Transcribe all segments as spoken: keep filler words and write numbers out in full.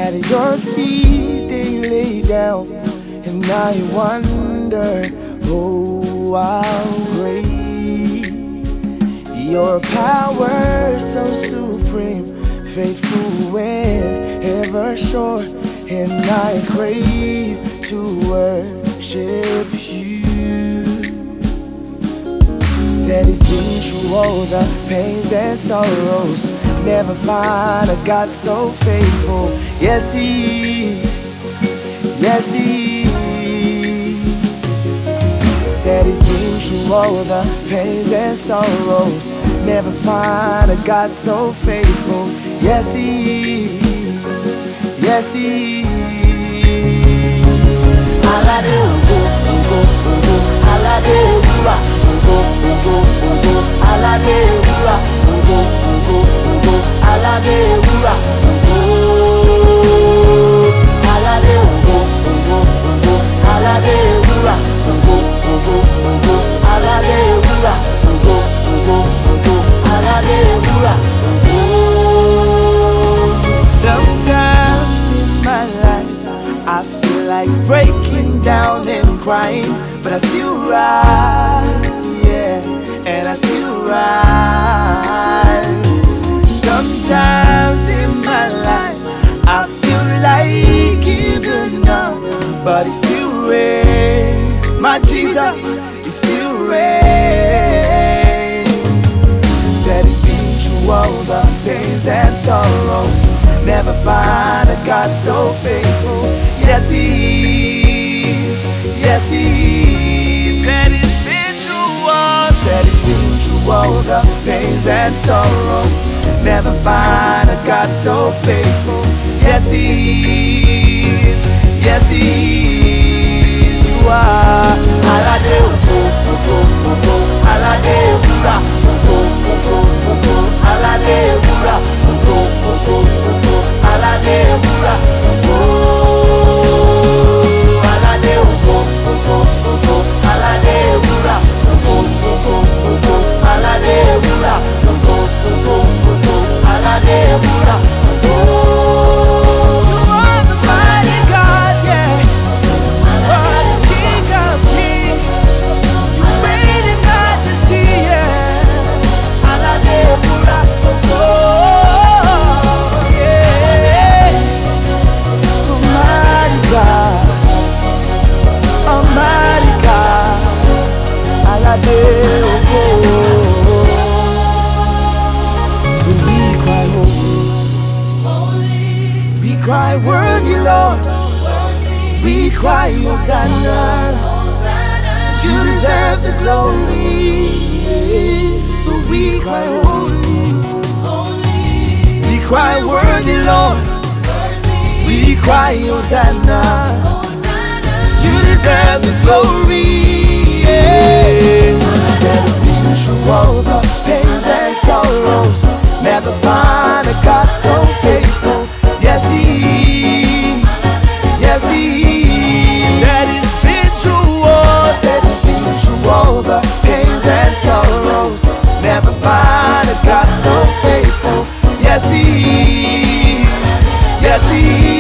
At your feet they lay down, and I wonder, oh, how great your power, so supreme, faithful and ever sure, and I crave to worship you. Said he's been through all the pains and sorrows, never find a God so faithful. Yes, he is. Yes, he is. Said he's been through all the pains and sorrows, never find a God so faithful. Yes, he is. Yes, he is. Alade ogo, ogo, ogo. Alade ewura, ogo, ogo, ogo. Alade ewura, ogo, ogo, ogo. Alade ewura, ogo. Alade ogo, ogo, ogo. Alade ewura, ogo, ogo, ogo. Alade ewura, ogo, ogo, ogo. Alade ewura, ogo. Sometimes in my life I feel like breaking down and crying, but I still rise, yeah, and I still rise. Sometimes in my life I feel like giving up, but it's still rain. My Jesus is still rain. Said he's been through all the pains and sorrows, never find a God so faithful. Yes, he is. Yes, he is. Said he's been through all, said he's been through all the pains and sorrows, never find a God so faithful. Yes, he is. Yes, he is. You are. Alade ogo, ogo, ogo. Alade ewura, ogo, ogo, ogo. Alade ewura, ogo, ogo, ogo. Alade ewura, ogo. Alade ogo, ogo, ogo. Alade ewura, ogo, ogo, ogo. Alade ewura, ogo, ogo, ogo. Alade ewura, ogo. You are the mighty God, yeah. You are the King of kings. You reign in majesty, yeah. Alade ewura, ogo. So we cry, holy. We cry, worthy Lord. We cry, Hosanna. You deserve the glory. So we cry, holy. We cry, worthy Lord. We cry, Hosanna. You deserve the glory. Said he's been through all the pains and sorrows, never find a God so faithful. Yes, he is. Yes, he is. Said he's been through all, said he's been through all the pains and sorrows, never find a God so faithful. Yes, he is. Yes, he is.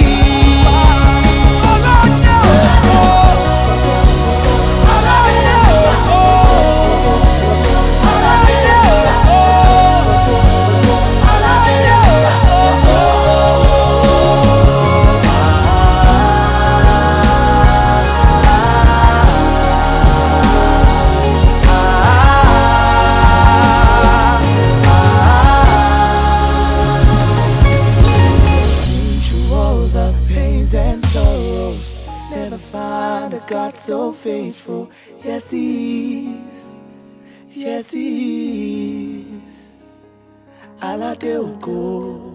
God so faithful. Yes, he is. Yes, he is. Alade ogo.